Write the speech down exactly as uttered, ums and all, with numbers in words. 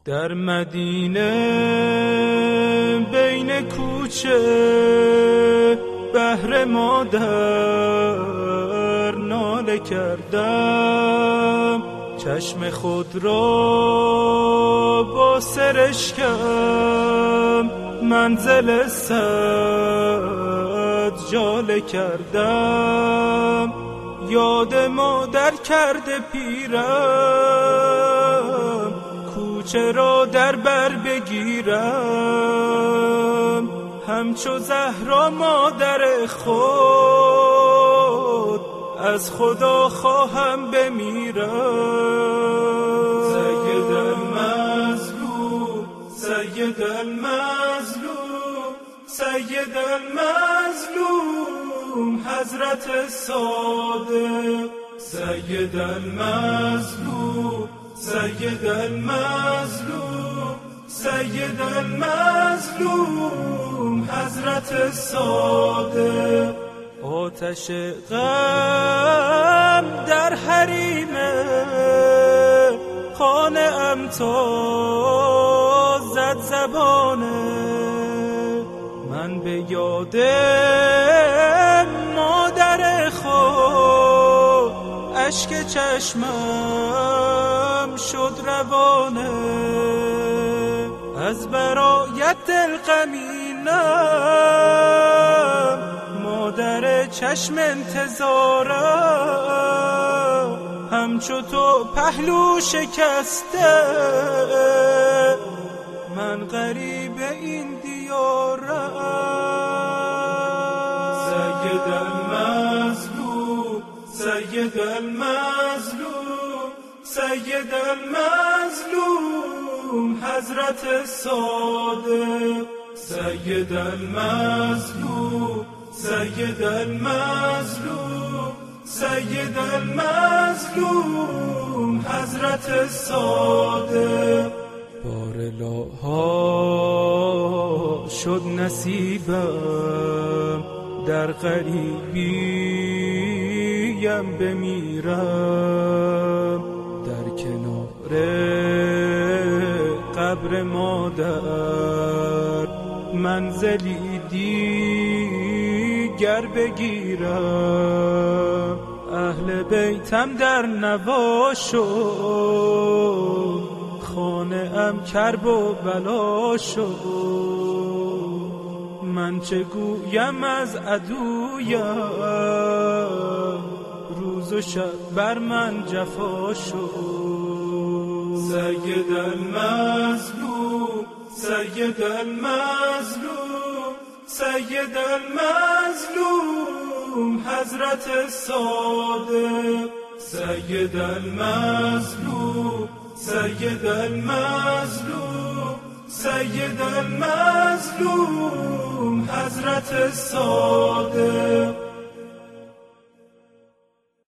در مدینه بین کوچه بهر مادر ناله کردم، چشم خود را با سرشکم منزل صد جاله کردم. یاد مادر کرده پیرم، کوچه را در بر بگیرم، همچو زهرا مادر خود از خدا خواهم بمیرم. سید المظلوم سید المظلوم سید المظلوم حضرت صادق. سید المظلوم سید المظلوم سید المظلوم حضرت صادق. آتش غم در حریم خانه ام تا زد زبانه، من به یاد مادر خود اشک چشمم شد روانه. از برایت دل غمینم، مادر چشم انتظارم، همچو تو پهلو شکسته من غریب این دیارم. سید المظلوم سید المظلوم سید المظلوم حضرت صادق. سید المظلوم سید المظلوم سید المظلوم حضرت صادق. بارلاها شد نصیبم در غریبیم بمیرم، در کنار قبر مادر منزلی دیگر بگیرم. اهل بیتم در نوا شد، خانه ام کرب و بلا شد، من چه گویم از عدویم روز و شب بر من جفا شد. سید المظلوم سید المظلوم سید المظلوم حضرت صادق. سید المظلوم سید المظلوم سید المظلوم حضرت صادق.